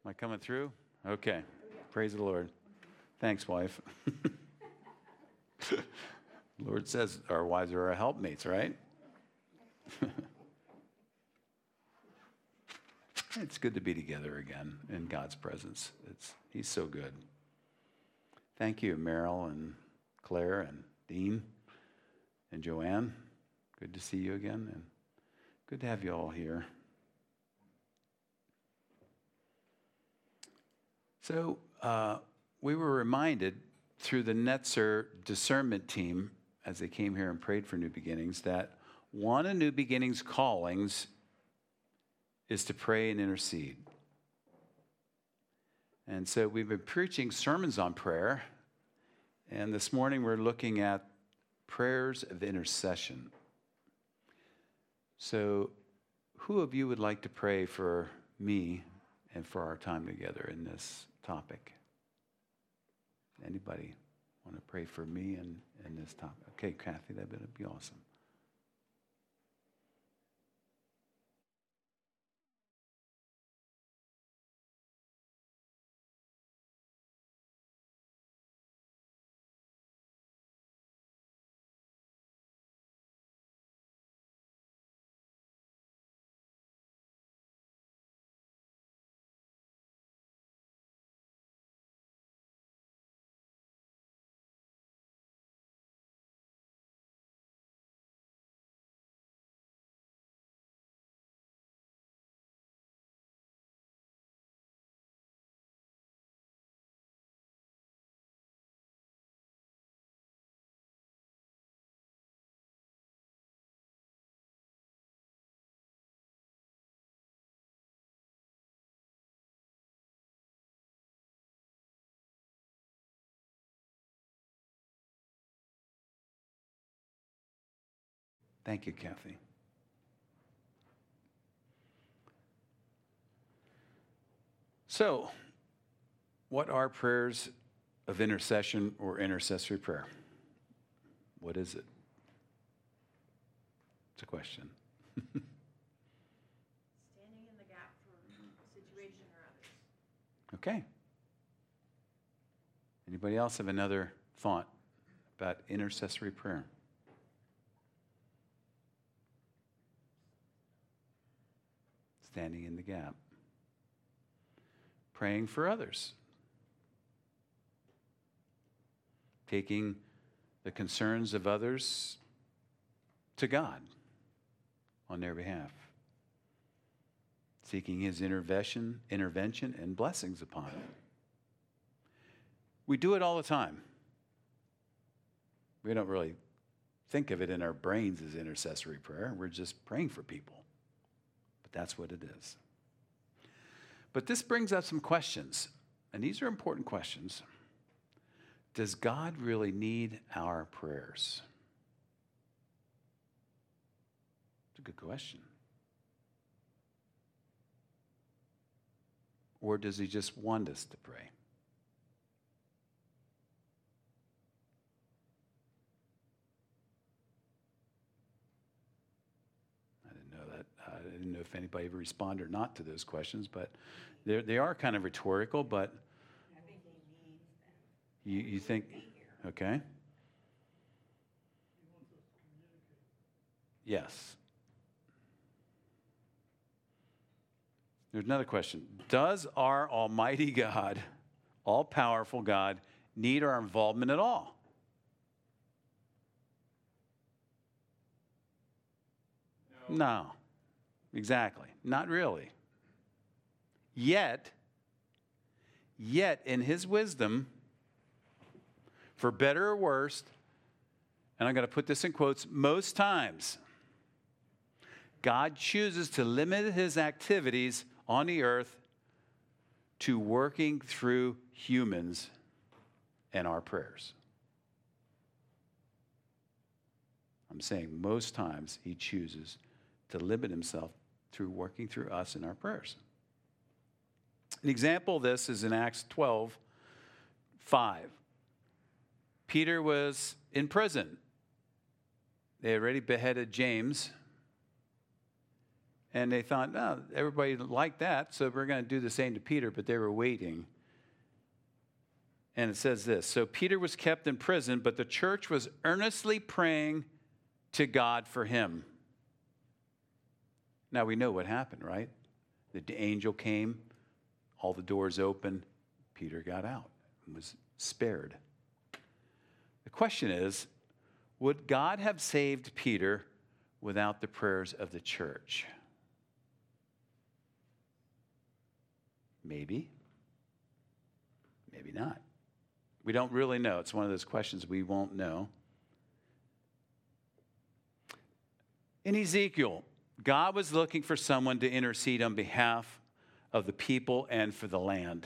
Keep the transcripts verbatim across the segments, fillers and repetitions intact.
I coming through? Okay. Praise the Lord. Thanks, wife. The Lord says our wives are our helpmates, right? It's good to be together again in God's presence. It's He's so good. Thank you, Meryl and Claire and Dean and Joanne. Good to see you again, and good to have you all here. So uh, we were reminded through the Netzer discernment team as they came here and prayed for New Beginnings that one of New Beginnings' callings is to pray and intercede. And so we've been preaching sermons on prayer, and this morning we're looking at prayers of intercession. So who of you would like to pray for me and for our time together in this topic? Anybody want to pray for me and in this topic? Okay, Kathy, that would be awesome. Thank you, Kathy. So, what are prayers of intercession or intercessory prayer? What is it? It's a question. Standing in the gap for a situation or others. Okay. Anybody else have another thought about intercessory prayer? Standing in the gap. Praying for others. Taking the concerns of others to God on their behalf. Seeking His intervention, intervention and blessings upon it. We do it all the time. We don't really think of it in our brains as intercessory prayer. We're just praying for people. But that's what it is. But this brings up some questions, and these are important questions. Does God really need our prayers? It's a good question. Or does He just want us to pray? I didn't know if anybody ever responded or not to those questions, but they are kind of rhetorical, but I think He needs them. You, you think, okay. Yes. There's another question. Does our Almighty God, all-powerful God, need our involvement at all? No. No. Exactly. Not really. Yet, yet in His wisdom, for better or worse, and I'm going to put this in quotes, most times, God chooses to limit His activities on the earth to working through humans and our prayers. I'm saying most times He chooses to limit Himself through working through us in our prayers. An example of this is in Acts twelve five. Peter was in prison. They had already beheaded James. And they thought, no, everybody liked that, so we're going to do the same to Peter, but they were waiting. And it says this, so Peter was kept in prison, but the church was earnestly praying to God for him. Now we know what happened, right? The angel came, all the doors opened, Peter got out and was spared. The question is, would God have saved Peter without the prayers of the church? Maybe. Maybe not. We don't really know. It's one of those questions we won't know. In Ezekiel, God was looking for someone to intercede on behalf of the people and for the land.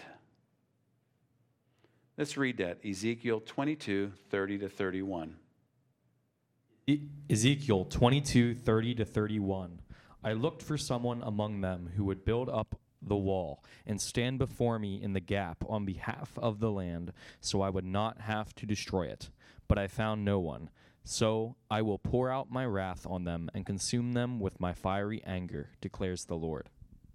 Let's read that. Ezekiel twenty-two, thirty to thirty-one. E- Ezekiel twenty-two, thirty to thirty-one. I looked for someone among them who would build up the wall and stand before me in the gap on behalf of the land, so I would not have to destroy it. But I found no one. So I will pour out my wrath on them and consume them with my fiery anger, declares the Lord.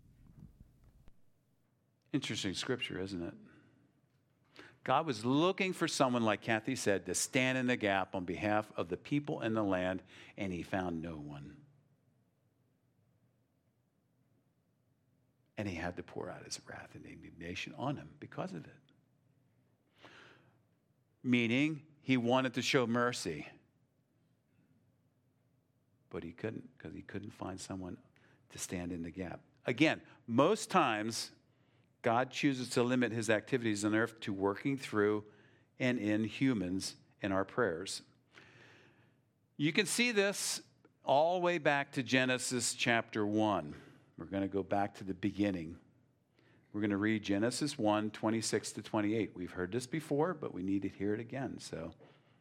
Interesting scripture, isn't it? God was looking for someone, like Kathy said, to stand in the gap on behalf of the people and the land, and he found no one. And he had to pour out his wrath and indignation on him because of it. Meaning, he wanted to show mercy. But he couldn't, because he couldn't find someone to stand in the gap. Again, most times, God chooses to limit his activities on earth to working through and in humans in our prayers. You can see this all the way back to Genesis chapter one. We're going to go back to the beginning. We're going to read Genesis one, twenty-six to twenty-eight. We've heard this before, but we need to hear it again. So,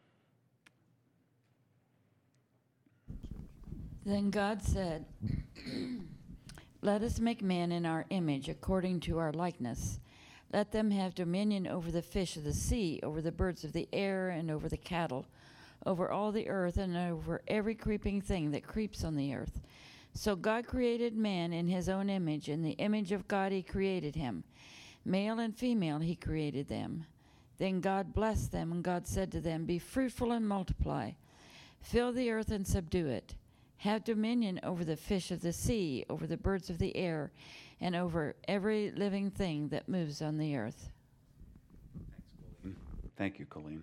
then God said, let us make man in our image, according to our likeness. Let them have dominion over the fish of the sea, over the birds of the air, and over the cattle, over all the earth, and over every creeping thing that creeps on the earth. So God created man in his own image. In the image of God he created him. Male and female he created them. Then God blessed them, and God said to them, be fruitful and multiply. Fill the earth and subdue it. Have dominion over the fish of the sea, over the birds of the air, and over every living thing that moves on the earth. Thank you, Colleen.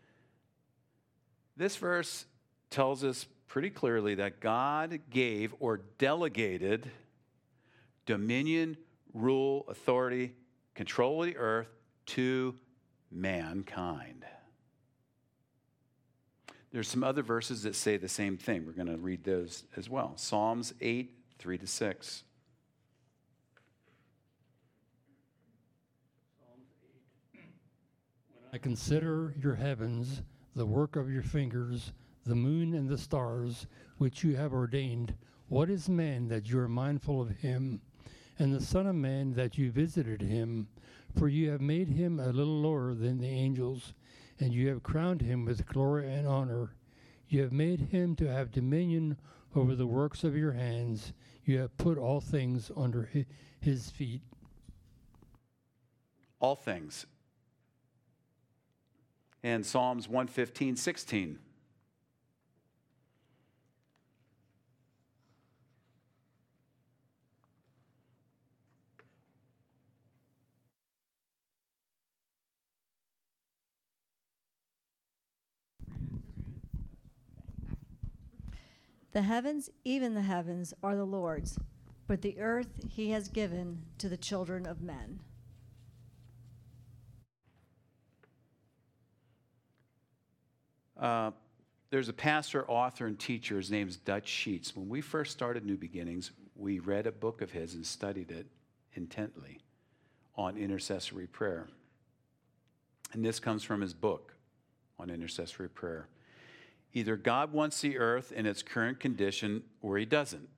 This verse tells us pretty clearly that God gave or delegated dominion, rule, authority, control of the earth to mankind. There's some other verses that say the same thing. We're going to read those as well. Psalms eight, three to six. I consider your heavens, the work of your fingers, the moon and the stars, which you have ordained. What is man that you are mindful of him, and the Son of Man that you visited him? For you have made him a little lower than the angels, and you have crowned him with glory and honor. You have made him to have dominion over the works of your hands. You have put all things under his feet. All things. And Psalms one fifteen, sixteen. The heavens, even the heavens, are the Lord's, but the earth he has given to the children of men. Uh, there's a pastor, author, and teacher. His name's Dutch Sheets. When we first started New Beginnings, we read a book of his and studied it intently on intercessory prayer. And this comes from his book on intercessory prayer. Either God wants the earth in its current condition or he doesn't.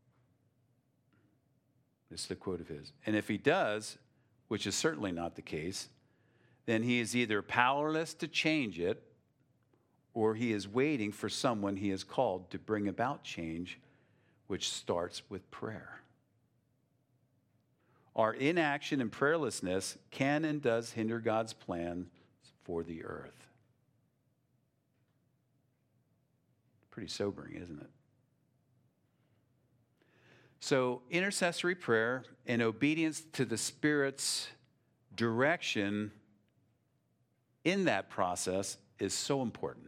This is the quote of his. And if he does, which is certainly not the case, then he is either powerless to change it or he is waiting for someone he has called to bring about change, which starts with prayer. our inaction and prayerlessness can and does hinder God's plans for the earth. Pretty sobering, isn't it? So, intercessory prayer and obedience to the Spirit's direction in that process is so important.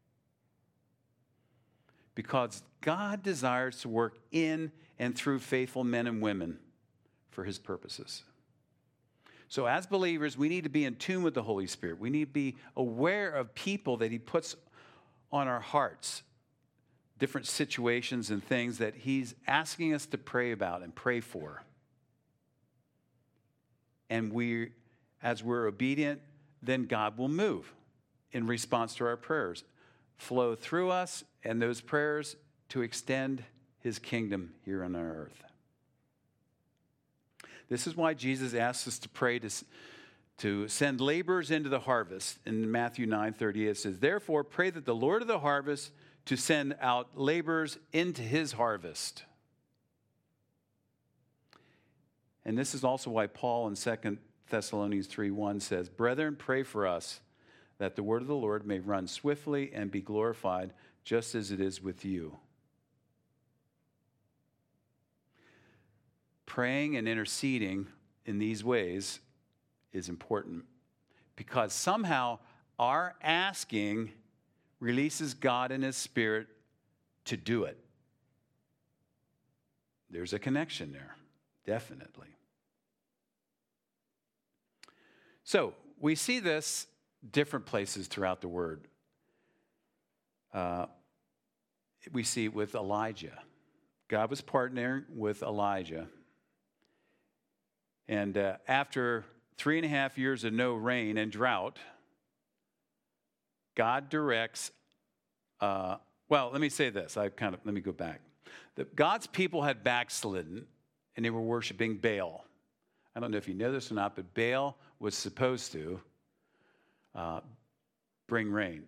Because God desires to work in and through faithful men and women for his purposes. So as believers, we need to be in tune with the Holy Spirit. We need to be aware of people that he puts on our hearts, different situations and things that he's asking us to pray about and pray for. And we, as we're obedient, then God will move in response to our prayers, flow through us, and those prayers to extend his kingdom here on our earth. This is why Jesus asks us to pray to, to send laborers into the harvest. In Matthew nine thirty-eight, it says, "Therefore pray that the Lord of the harvest to send out laborers into his harvest." And this is also why Paul in Second Thessalonians three one says, "Brethren, pray for us, that the word of the Lord may run swiftly and be glorified, just as it is with you." Praying and interceding in these ways is important because somehow our asking releases God and his Spirit to do it. There's a connection there, definitely. So we see this different places throughout the Word. Uh, we see it with Elijah. God was partnering with Elijah. And uh, after three and a half years of no rain and drought, God directs, uh, well, let me say this. I kind of, let me go back. The, God's people had backslidden, and they were worshiping Baal. I don't know if you know this or not, but Baal was supposed to uh, bring rain.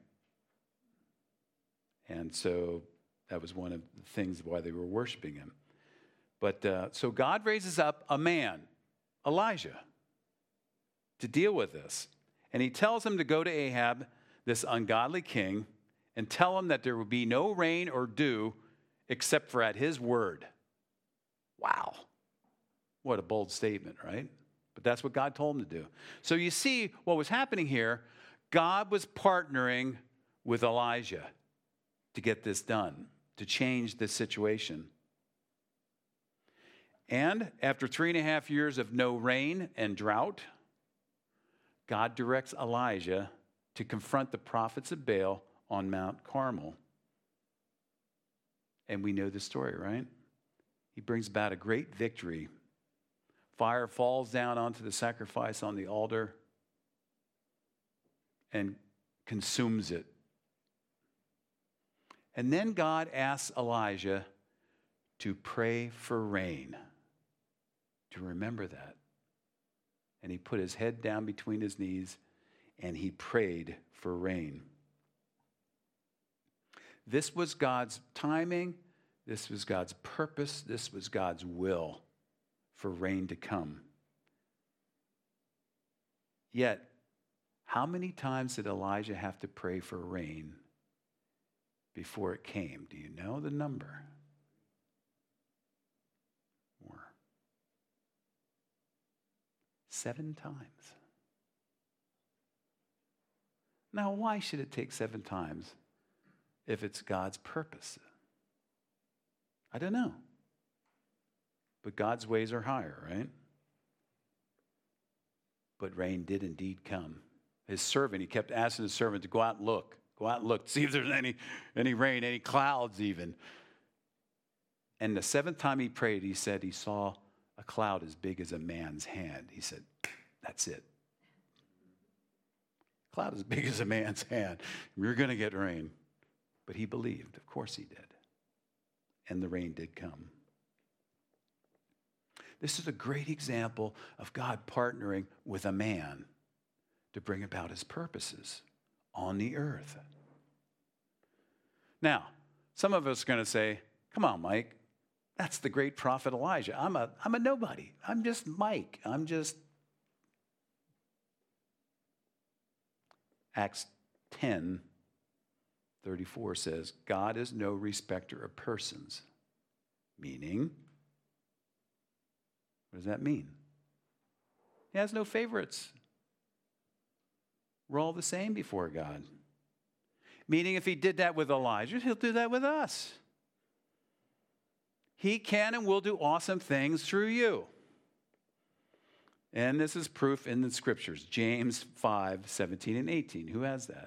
And so that was one of the things why they were worshiping him. But uh, so God raises up a man, Elijah, to deal with this. And he tells him to go to Ahab, this ungodly king, and tell him that there will be no rain or dew except for at his word. Wow. What a bold statement, right? But that's what God told him to do. So you see what was happening here. God was partnering with Elijah to get this done, to change this situation. And after three and a half years of no rain and drought, God directs Elijah to confront the prophets of Baal on Mount Carmel. And we know the story, right? He brings about a great victory. Fire falls down onto the sacrifice on the altar and consumes it. And then God asks Elijah to pray for rain, to remember that. And he put his head down between his knees and he prayed for rain. This was God's timing. This was God's purpose. This was God's will for rain to come. Yet, how many times did Elijah have to pray for rain before it came? Do you know the number? More. Seven times. Now, why should it take seven times if it's God's purpose? I don't know. But God's ways are higher, right? But rain did indeed come. His servant, he kept asking his servant to go out and look. Go out and look, see if there's any, any rain, any clouds even. And the seventh time he prayed, he said he saw a cloud as big as a man's hand. He said, that's it. Cloud as big as a man's hand. We're going to get rain. But he believed. Of course he did. And the rain did come. This is a great example of God partnering with a man to bring about his purposes on the earth. Now, some of us are going to say, come on, Mike, That's the great prophet Elijah. I'm a, I'm a nobody. I'm just Mike. I'm just... Acts ten thirty-four says, God is no respecter of persons. Meaning, what does that mean? He has no favorites. We're all the same before God. Meaning, if he did that with Elijah, he'll do that with us. He can and will do awesome things through you. And this is proof in the scriptures. James five, seventeen and eighteen. Who has that?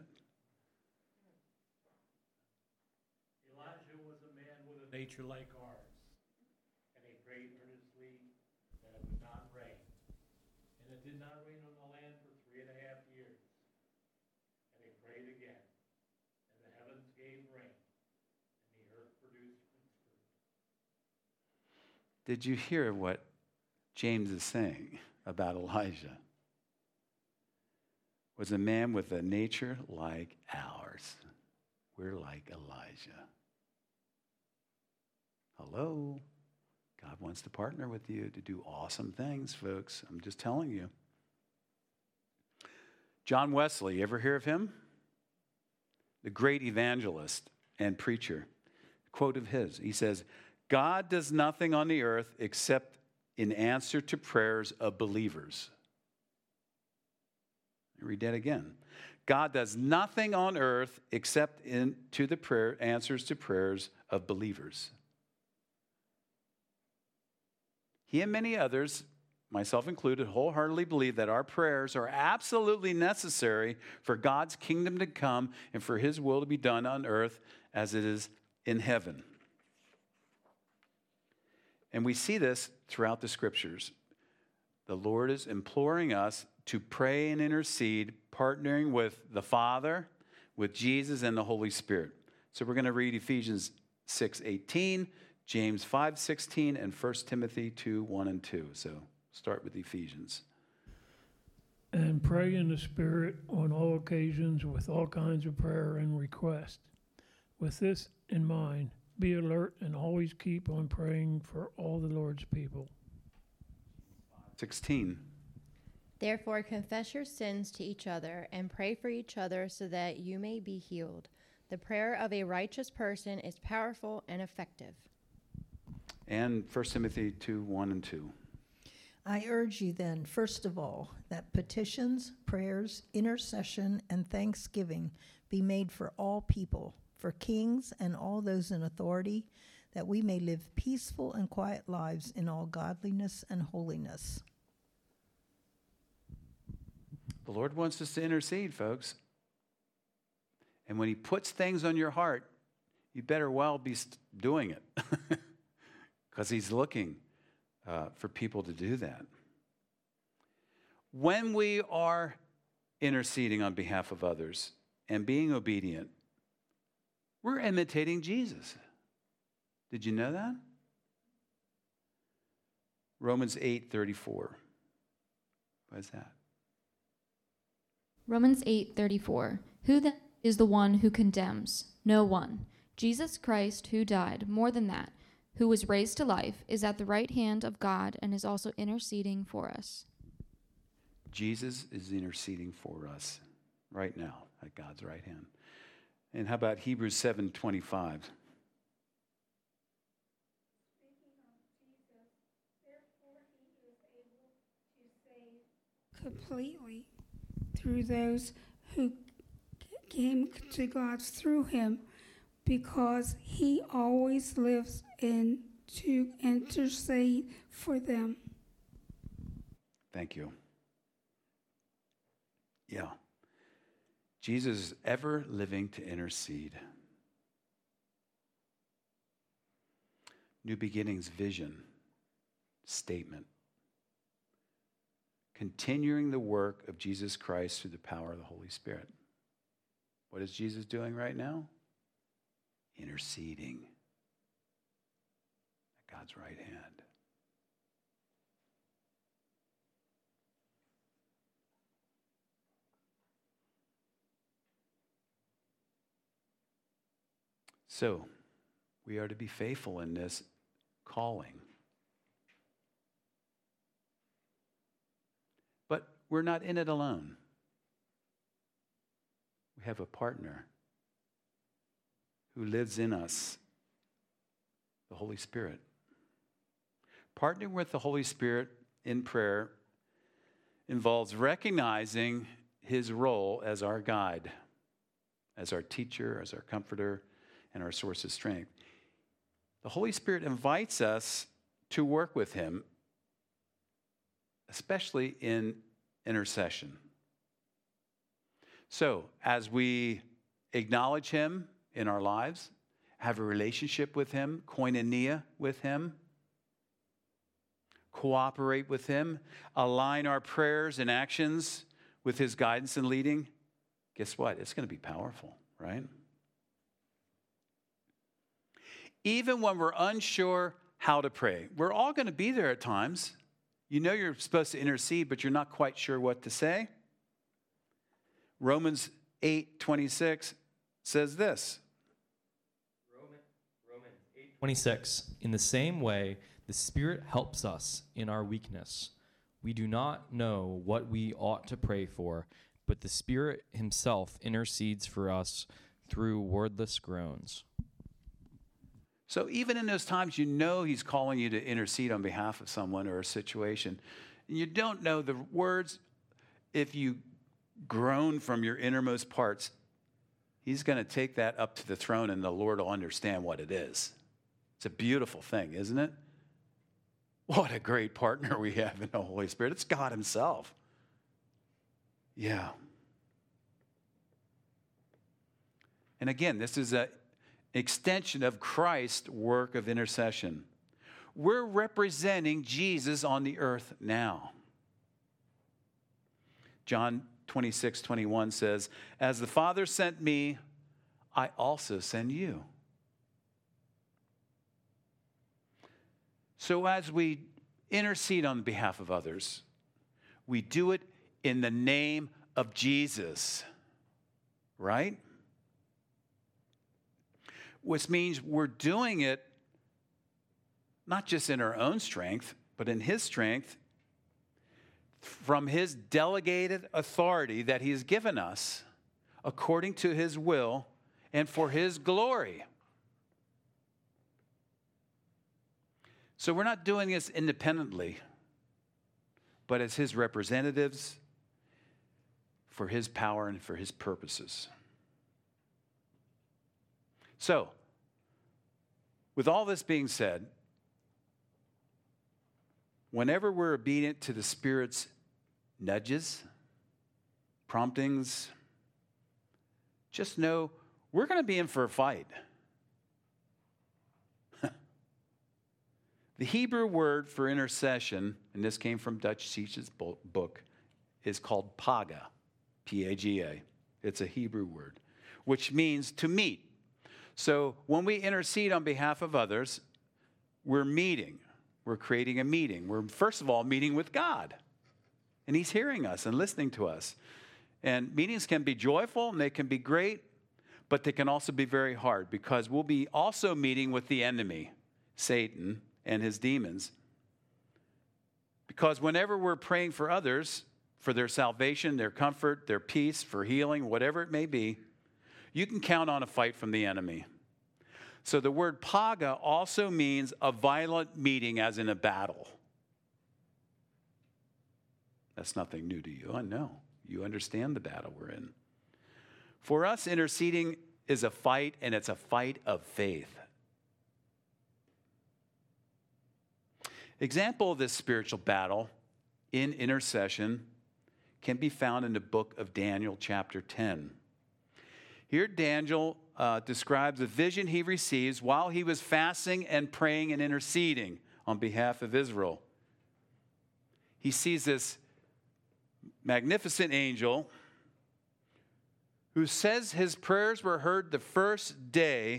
Elijah was a man with a nature like ours, and he prayed earnestly that it would not rain. And it did not rain on the land for three and a half years. And he prayed again, and the heavens gave rain, and the earth produced its fruit. Did you hear what James is saying about Elijah? Was a man with a nature like ours. We're like Elijah. Hello? God wants to partner with you to do awesome things, folks. I'm just telling you. John Wesley, you ever hear of him? The great evangelist and preacher. Quote of his, he says, God does nothing on the earth except in answer to prayers of believers. I read that again. God does nothing on earth except in to the prayer answers to prayers of believers. He and many others, myself included, wholeheartedly believe that our prayers are absolutely necessary for God's kingdom to come and for his will to be done on earth as it is in heaven. And we see this throughout the scriptures. The Lord is imploring us to pray and intercede, partnering with the Father, with Jesus, and the Holy Spirit. So we're going to read Ephesians six eighteen, James five sixteen, and First Timothy two one and two. So start with Ephesians. And pray in the Spirit on all occasions with all kinds of prayer and request. With this in mind, be alert and always keep on praying for all the Lord's people. sixteen. Therefore, confess your sins to each other and pray for each other so that you may be healed. The prayer of a righteous person is powerful and effective. And First Timothy two one and two. I urge you then, first of all, that petitions, prayers, intercession, and thanksgiving be made for all people, for kings and all those in authority, that we may live peaceful and quiet lives in all godliness and holiness. The Lord wants us to intercede, folks. And when he puts things on your heart, you better well be doing it. Because he's looking uh, for people to do that. When we are interceding on behalf of others and being obedient, we're imitating Jesus. Did you know that? Romans eight thirty-four. What is that? Romans eight thirty-four. Who then is the one who condemns? No one. Jesus Christ, who died, more than that, who was raised to life, is at the right hand of God and is also interceding for us. Jesus is interceding for us right now at God's right hand. And how about Hebrews seven twenty-five? Completely through those who came to God through him, because he always lives in to intercede for them. Thank you. Yeah. Jesus is ever living to intercede. New Beginnings vision statement. Continuing the work of Jesus Christ through the power of the Holy Spirit. What is Jesus doing right now? Interceding at God's right hand. So, we are to be faithful in this calling. But we're not in it alone. We have a partner who lives in us, the Holy Spirit. Partnering with the Holy Spirit in prayer involves recognizing his role as our guide, as our teacher, as our comforter, and our source of strength. The Holy Spirit invites us to work with him, especially in intercession. So, as we acknowledge him in our lives, have a relationship with him, koinonia with him, cooperate with him, align our prayers and actions with his guidance and leading, guess what? It's going to be powerful, right? Even when we're unsure how to pray, we're all going to be there at times. You know you're supposed to intercede, but you're not quite sure what to say. Romans eight twenty-six says this. Romans eight twenty-six. In the same way, the Spirit helps us in our weakness. We do not know what we ought to pray for, but the Spirit himself intercedes for us through wordless groans. So even in those times you know he's calling you to intercede on behalf of someone or a situation, and you don't know the words, if you groan from your innermost parts, he's going to take that up to the throne and the Lord will understand what it is. It's a beautiful thing, isn't it? What a great partner we have in the Holy Spirit. It's God himself. Yeah. And again, this is an extension of Christ's work of intercession. We're representing Jesus on the earth now. John twenty-six twenty-one says, as the Father sent me, I also send you. So as we intercede on behalf of others, we do it in the name of Jesus, right? Which means we're doing it not just in our own strength, but in his strength, from his delegated authority that he has given us according to his will and for his glory. So we're not doing this independently, but as his representatives for his power and for his purposes. So, with all this being said, whenever we're obedient to the Spirit's nudges, promptings, just know we're going to be in for a fight. The Hebrew word for intercession, and this came from Dutch Sheets' book, is called paga, P A G A. It's a Hebrew word, which means to meet. So when we intercede on behalf of others, we're meeting. We're creating a meeting. We're, first of all, meeting with God. And he's hearing us and listening to us. And meetings can be joyful and they can be great, but they can also be very hard because we'll be also meeting with the enemy, Satan, and his demons. Because whenever we're praying for others, for their salvation, their comfort, their peace, for healing, whatever it may be, you can count on a fight from the enemy. So the word paga also means a violent meeting, as in a battle. That's nothing new to you. I know. You understand the battle we're in. For us, interceding is a fight, and it's a fight of faith. Example of this spiritual battle in intercession can be found in the book of Daniel, chapter ten. Here, Daniel uh, describes a vision he receives while he was fasting and praying and interceding on behalf of Israel. He sees this magnificent angel who says his prayers were heard the first day,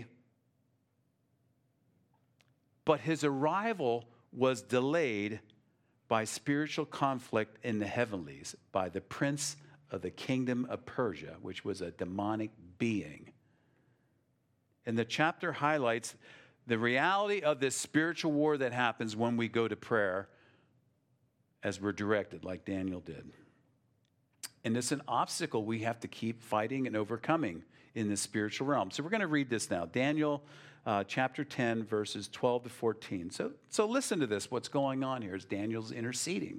but his arrival was delayed by spiritual conflict in the heavenlies, by the prince of the kingdom of Persia, which was a demonic being. And the chapter highlights the reality of this spiritual war that happens when we go to prayer as we're directed, like Daniel did. And it's an obstacle we have to keep fighting and overcoming in the spiritual realm. So we're going to read this now. Daniel uh, chapter ten, verses twelve to fourteen. So, so listen to this. What's going on here is Daniel's interceding.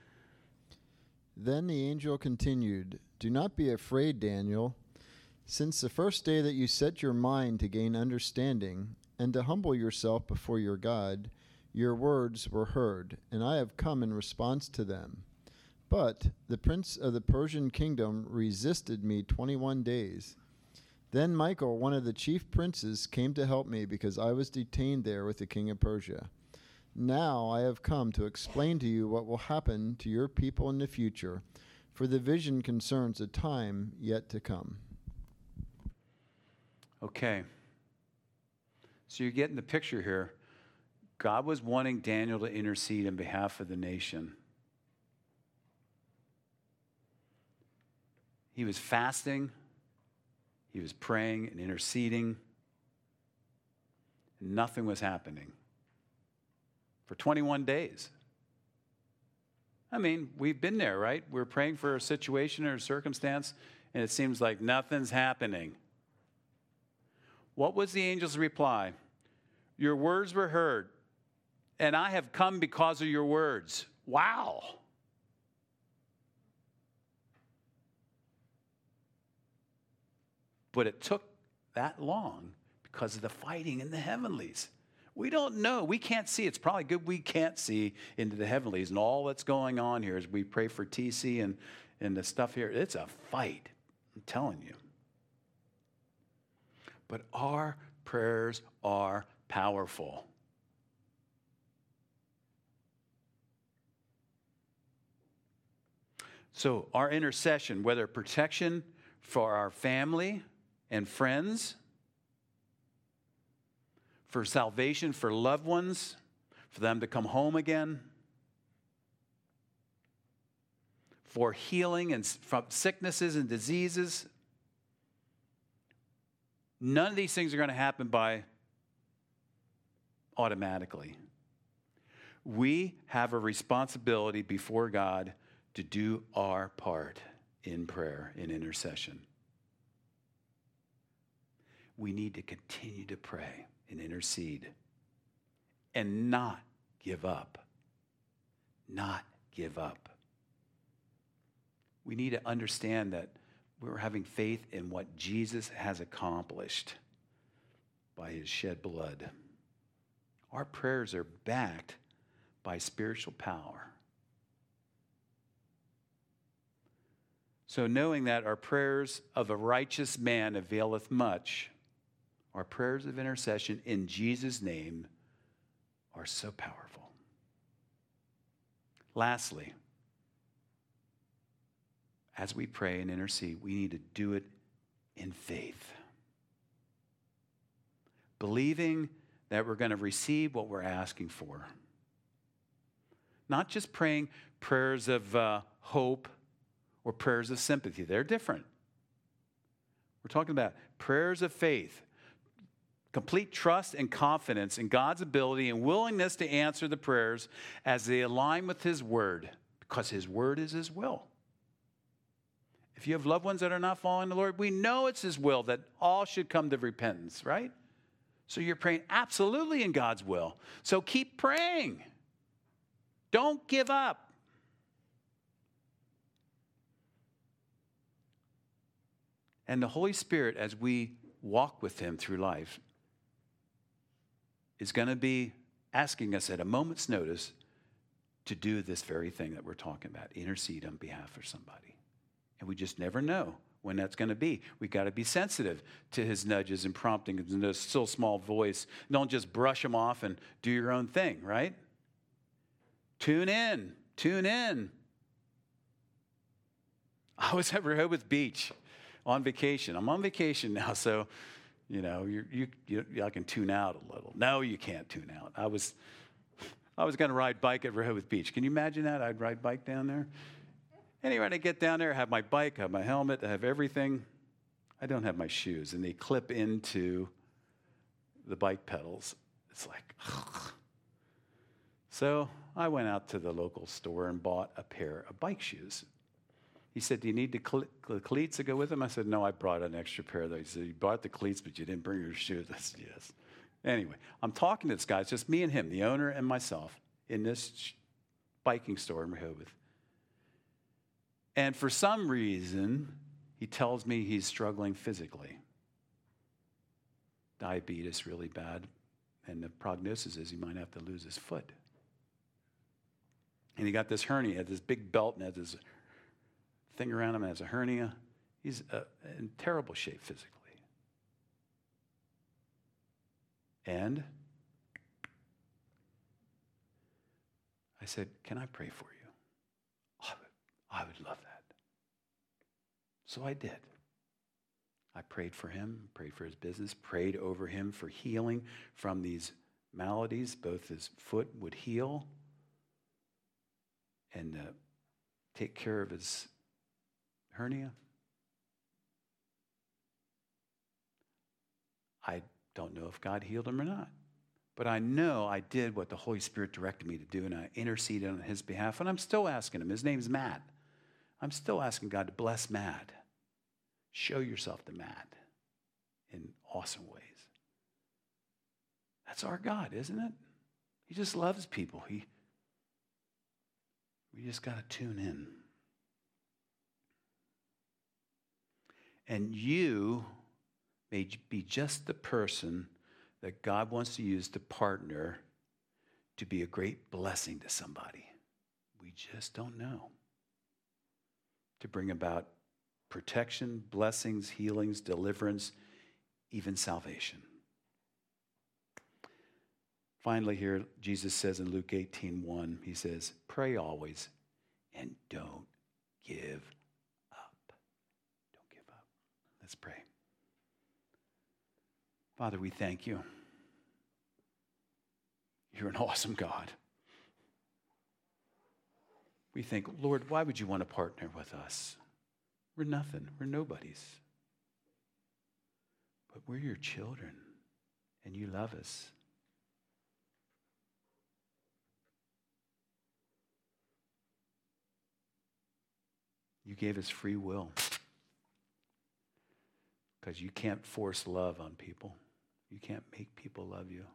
Then the angel continued, "Do not be afraid, Daniel. Since the first day that you set your mind to gain understanding and to humble yourself before your God, your words were heard, and I have come in response to them. But the prince of the Persian kingdom resisted me twenty-one days. Then Michael, one of the chief princes, came to help me because I was detained there with the king of Persia. Now I have come to explain to you what will happen to your people in the future, for the vision concerns a time yet to come." Okay. So you're getting the picture here. God was wanting Daniel to intercede on behalf of the nation. He was fasting. He was praying and interceding. And nothing was happening for twenty-one days. I mean, we've been there, right? We're praying for a situation or a circumstance, and it seems like nothing's happening. What was the angel's reply? Your words were heard, and I have come because of your words. Wow. But it took that long because of the fighting in the heavenlies. We don't know. We can't see. It's probably good we can't see into the heavenlies and all that's going on here as we pray for T C and, and the stuff here. It's a fight, I'm telling you. But our prayers are powerful. So our intercession, whether protection for our family and friends, for salvation for loved ones, for them to come home again, for healing and from sicknesses and diseases. None of these things are going to happen by automatically. We have a responsibility before God to do our part in prayer, in intercession. We need to continue to pray and intercede and not give up. Not give up. We need to understand that we're having faith in what Jesus has accomplished by his shed blood. Our prayers are backed by spiritual power. So knowing that our prayers of a righteous man availeth much, our prayers of intercession in Jesus' name are so powerful. Lastly, as we pray and intercede, we need to do it in faith. Believing that we're going to receive what we're asking for. Not just praying prayers of uh, hope or prayers of sympathy. They're different. We're talking about prayers of faith. Complete trust and confidence in God's ability and willingness to answer the prayers as they align with his word, because his word is his will. If you have loved ones that are not following the Lord, we know it's his will that all should come to repentance, right? So you're praying absolutely in God's will. So keep praying. Don't give up. And the Holy Spirit, as we walk with him through life, is going to be asking us at a moment's notice to do this very thing that we're talking about, intercede on behalf of somebody. And we just never know when that's going to be. We've got to be sensitive to his nudges and promptings in a still small voice. Don't just brush them off and do your own thing, right? Tune in. Tune in. I was at Rehoboth Beach on vacation. I'm on vacation now, so, you know, you're, you, you, I can tune out a little. No, you can't tune out. I was, I was going to ride bike at Rehoboth Beach. Can you imagine that? I'd ride bike down there. Anyway, I get down there, I have my bike, I have my helmet, I have everything. I don't have my shoes, and they clip into the bike pedals. It's like, so I went out to the local store and bought a pair of bike shoes. He said, do you need the, cle- the cleats to go with them? I said, no, I brought an extra pair of those. He said, you bought the cleats, but you didn't bring your shoes. I said, yes. Anyway, I'm talking to this guy. It's just me and him, the owner and myself, in this sh- biking store in Rehoboth. And for some reason, he tells me he's struggling physically. Diabetes really bad. And the prognosis is he might have to lose his foot. And he got this hernia. He had this big belt and had this thing around him and has a hernia. He's uh, in terrible shape physically. And I said, can I pray for you? I would, I would love that. So I did. I prayed for him, prayed for his business, prayed over him for healing from these maladies. Both his foot would heal and uh, take care of his hernia. I don't know if God healed him or not, but I know I did what the Holy Spirit directed me to do, and I interceded on his behalf, and I'm still asking him. His name's Matt. I'm still asking God to bless Matt. Show yourself to Matt in awesome ways. That's our God, isn't it? He just loves people. He, we just got to tune in. And you may be just the person that God wants to use to partner to be a great blessing to somebody. We just don't know. To bring about protection, blessings, healings, deliverance, even salvation. Finally here, Jesus says in Luke eighteen one, he says, pray always and don't give up. Don't give up. Let's pray. Father, we thank you. You're an awesome God. We think, Lord, why would you want to partner with us? We're nothing. We're nobodies. But we're your children, and you love us. You gave us free will because you can't force love on people. You can't make people love you.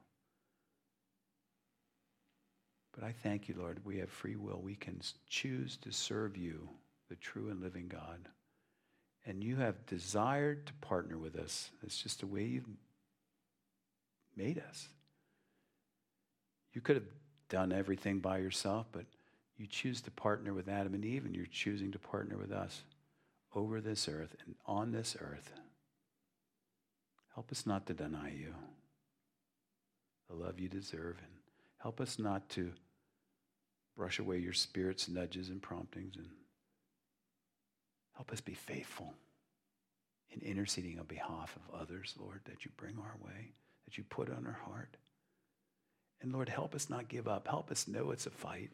But I thank you, Lord, we have free will. We can choose to serve you, the true and living God. And you have desired to partner with us. It's just the way you've made us. You could have done everything by yourself, but you choose to partner with Adam and Eve, and you're choosing to partner with us over this earth and on this earth. Help us not to deny you the love you deserve, and help us not to brush away your Spirit's nudges and promptings, and help us be faithful in interceding on behalf of others, Lord, that you bring our way, that you put on our heart. And Lord, help us not give up. Help us know it's a fight.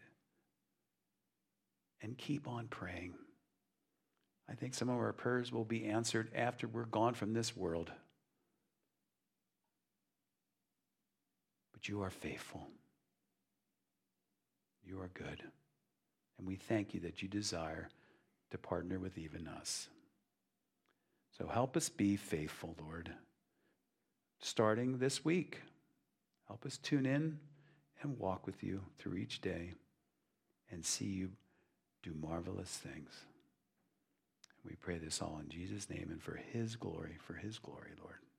And keep on praying. I think some of our prayers will be answered after we're gone from this world. But you are faithful. You are good. And we thank you that you desire to partner with even us. So help us be faithful, Lord. Starting this week, help us tune in and walk with you through each day and see you do marvelous things. We pray this all in Jesus' name and for his glory, for his glory, Lord.